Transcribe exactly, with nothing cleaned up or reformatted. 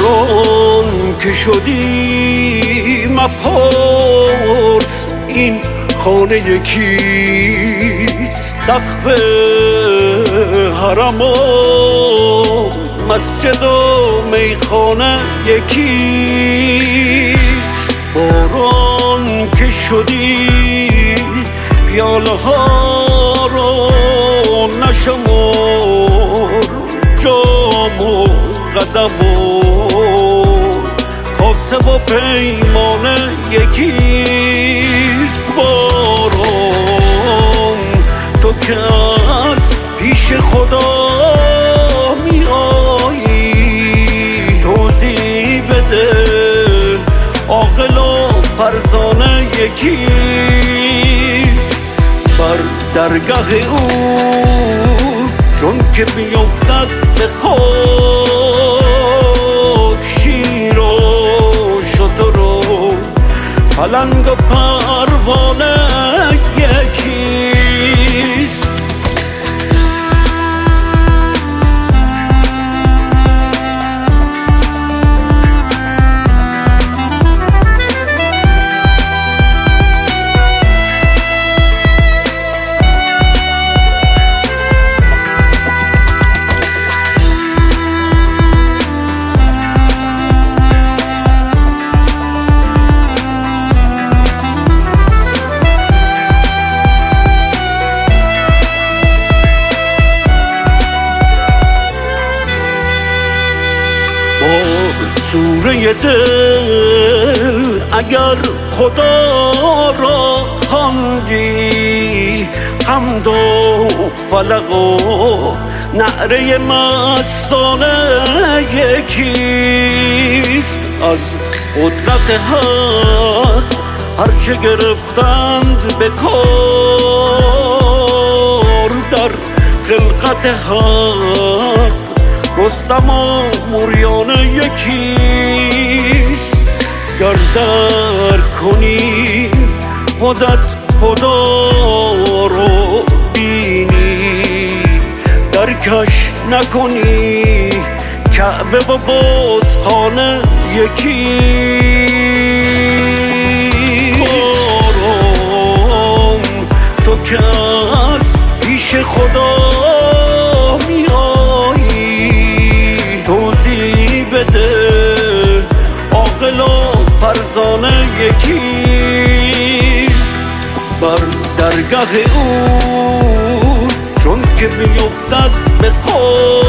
باران که شدی مپرس این خانه یکیست، سقف حرم و مسجد و میخانه یکیست. باران که شدی پیاله ها رو نشمر، جام و قدم و کاسه و پیمانه یکیست. باران تو که از پیش خدا می آیی توضیح بده، عاقل و فرزانه یکیست. بر درگاه او چون که بیفتد به خاک، شیر و شتر و پلنگ و پروانه یکیست. سوره دل اگر خدا را خواندی، حمد و فلق و نعره مستانه یکیست. از قدرت حق هرچه گرفتند به کار، در خلقت حق رستم و موریانه یکیست. گر در کنی خودت خدا رو بینی، درکش نکنی کعبه و بتخانه یکیست. باران تو که از پیش خدا می عاقل و فرزانه یکیست. بر درگاه او چون که بیفتد به خود